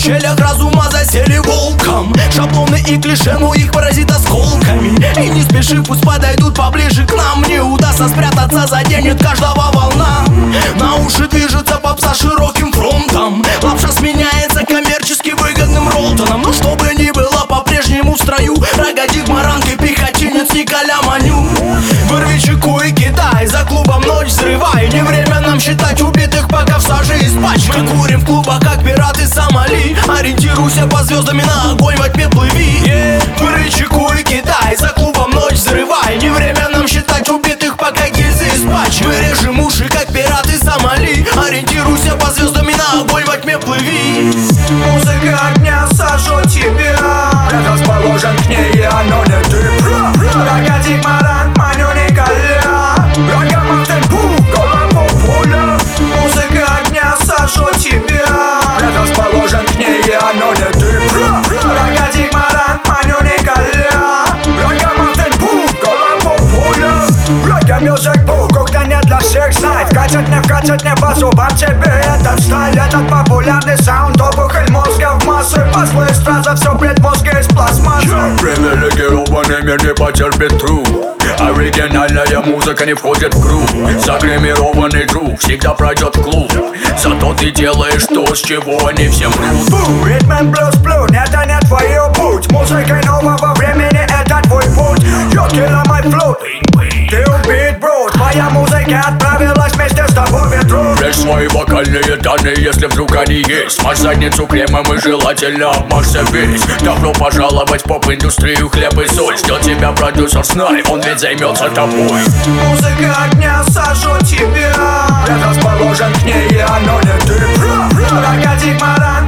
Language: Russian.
щелях разума засели волком. Шаблоны и клише, но их поразит осколками. И не спеши, пусть подойдут поближе к нам. Не удастся спрятаться, заденет каждого волна. На уши движется попса широким фронтом. Лапша сменяется коммерчески выгодным ролтоном. Но что бы ни было, по-прежнему в строю Рогодик, Маранг и пехотинец Николя Маню. Вырви чеку и кидай, за клубом ночь взрывай. Не время нам считать убитых, пока в саже испачкан. Курим в клубах, как пираты Сомали. Ориентируйся по звездам и на огонь во тьме плыви. Вырви чеку и кидай, за клубом ночь взрывай. Не время нам считать убитых, пока гильзы испачкан. Вырежем уши, как пираты Сомали. Ориентируйся по звездам и на огонь во тьме плыви. Музыка огня сожжет тебя. Я расположен к ней, и оно не ты. Рогодик, Маранг, Маню, Николя. Рога, темпу, голову пуля. Музыка огня сожжет тебя. Я расположен к ней, и оно не ты. Рогодик, Маранг, Маню, Николя. Рога, темпу, голову пуля. Рога, мюзик, кухня не для всех знает. Вкатить не по зубам тебе этот стиль. Этот популярный саунд, опухоль мозга в массы. Послы страза, все предмозга из пластмассы. Привилегированный мир не потерпит труд. Оригинальная музыка не входит в круг. Загримированный друг всегда пройдет в клуб. Зато ты делаешь то, с чего они всем врут. Ритм плюс плюс, это не твой путь. Музыкой нового времени, это твой путь. You kill my flow. Ты убит, бро. Твоя музыка отправилась вместе с тобой в ветру. Прячь свои вокальные данные, если вдруг они есть. Смажь задницу кремом и желательно обмажься весь. Добро пожаловать в поп-индустрию, хлеб и соль. Ждет тебя продюсер Снай, он ведь займется тобой. Музыка огня сожжет тебя. Я расположен к ней, и оно не ты. Рогодик, Маранг,